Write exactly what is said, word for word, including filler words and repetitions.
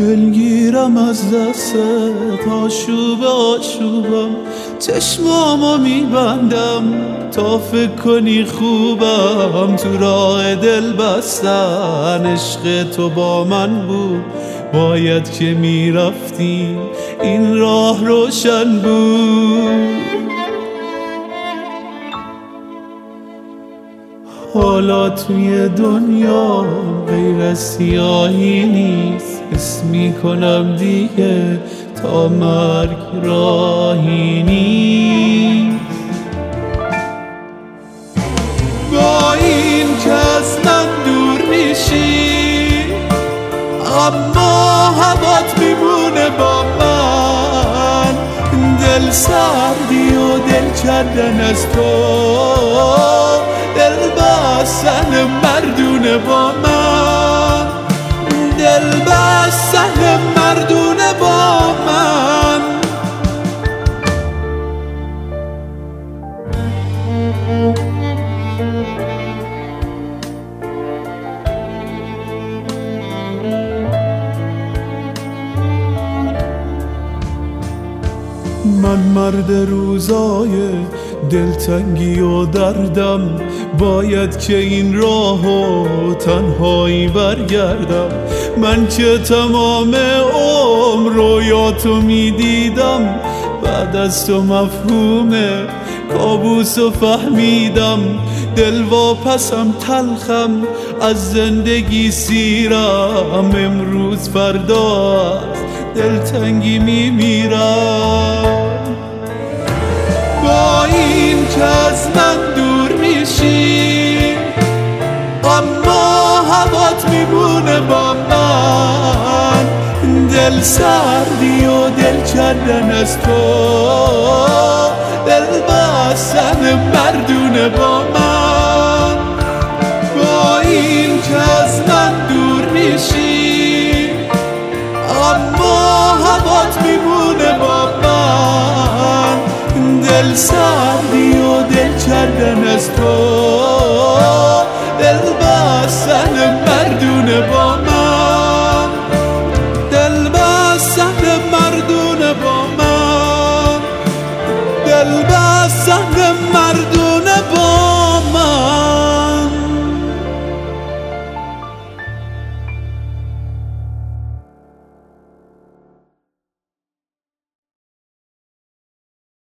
دلگیرم از دستت، آشوب آشوبم چشمامو میبندم تا فکر کنی خوبم. تو راه دل بستن عشق تو با من بود، باید که میرفتی این راه روشن بود. حالا توی دنیا غیر سیاهی نیست، حس میکنم دیگه تا مرگ راهی نیست. با این که از من دور میشی، اما هوات میمونه با من. دل سردی و دل کردن از تو، دل بستن مردونه با من، دل بستن مردونه با من. من مرد روزای دلتنگی و دردم، باید که این راهو تنهایی برگردم. من که تمام عمر رویاتو میدیدم، بعد از تو مفهوم کابوسو فهمیدم. دل واپسم تلخم از زندگی سیرم، امروز فردا دلتنگی میمیرم. با این که از من دور میشی، اما هوات میمونه با من. دل سردی و دل کردن از تو، دل بستن مردونه با من. با این که از من دور میشی، اما هوات میمونه با من. دل سردی و دل کردن از تو،